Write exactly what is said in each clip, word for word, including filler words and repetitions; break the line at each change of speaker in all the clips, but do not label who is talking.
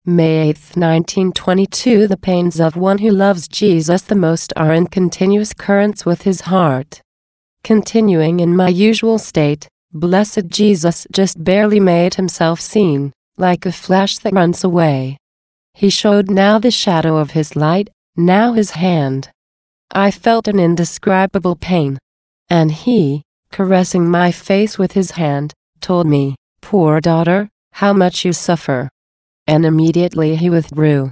May eighth, nineteen twenty-two. The pains of one who loves Jesus the most are in continuous currents with his heart. Continuing in my usual state, blessed Jesus just barely made himself seen, like a flash that runs away. He showed now the shadow of his light, now his hand. I felt an indescribable pain. And he, caressing my face with his hand, told me, "Poor daughter, how much you suffer." And immediately he withdrew.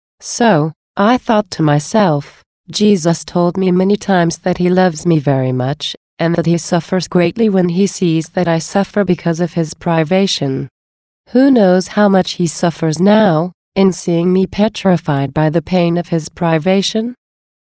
So, I thought to myself, Jesus told me many times that he loves me very much, and that he suffers greatly when he sees that I suffer because of his privation. Who knows how much he suffers now, in seeing me petrified by the pain of his privation?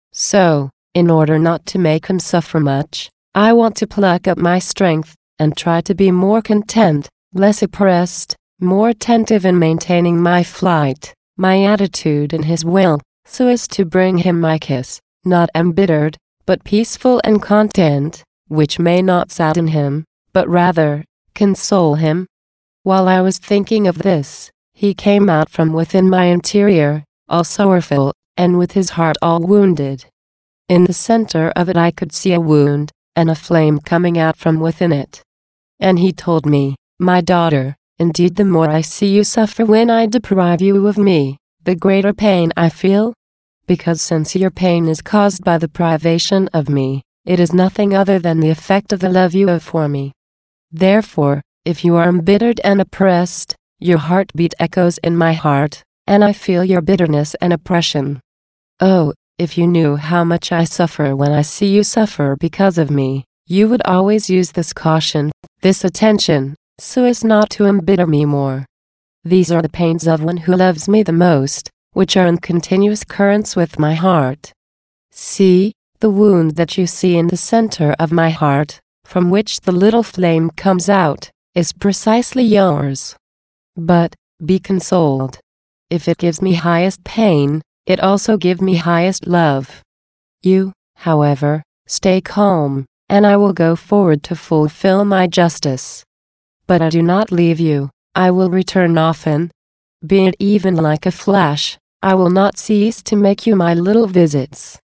So, in order not to make him suffer much, I want to pluck up my strength, and try to be more content, less oppressed, more attentive in maintaining my flight, my attitude in his will, so as to bring him my kiss, not embittered, but peaceful and content, which may not sadden him, but rather, console him. While I was thinking of this, he came out from within my interior, all sorrowful, and with his heart all wounded. In the center of it I could see a wound, and a flame coming out from within it. And he told me, "My daughter, indeed the more I see you suffer when I deprive you of me, the greater pain I feel. Because since your pain is caused by the privation of me, it is nothing other than the effect of the love you have for me. Therefore, if you are embittered and oppressed, your heartbeat echoes in my heart, and I feel your bitterness and oppression. Oh, if you knew how much I suffer when I see you suffer because of me, you would always use this caution, this attention, so as not to embitter me more. These are the pains of one who loves me the most, which are in continuous currents with my heart. See, the wound that you see in the center of my heart, from which the little flame comes out, is precisely yours. But, be consoled. If it gives me highest pain, it also gives me highest love. You, however, stay calm, and I will go forward to fulfill my justice. But I do not leave you, I will return often. Be it even like a flash, I will not cease to make you my little visits.